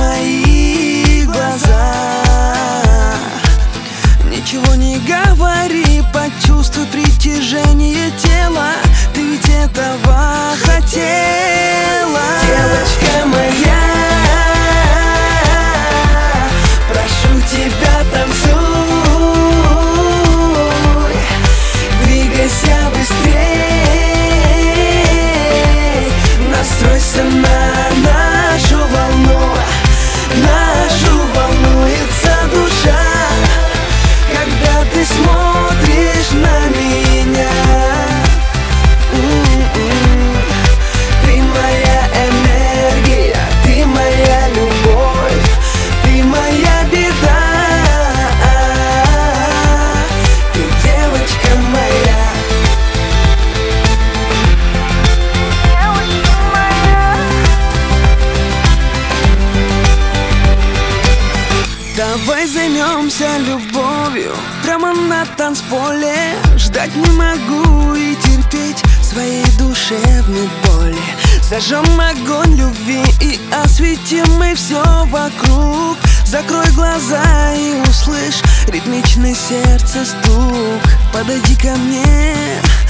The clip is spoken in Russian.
мои глаза. Ничего не говори, почувствуй притяжение тела. Ты ведь этого хотела. Девочка моя, прошу тебя, танцуй, двигайся быстрей, настройся на нашу волну. Нашу волнуется душа, когда ты смотришь на меня. Ты моя энергия, ты моя любовь, ты моя беда. Ты девочка моя. Давай займемся любовью прямо на танцполе. Ждать не могу и терпеть своей душевной боли. Зажжем огонь любви и осветим мы все вокруг. Закрой глаза и услышь ритмичный сердца стук. Подойди ко мне,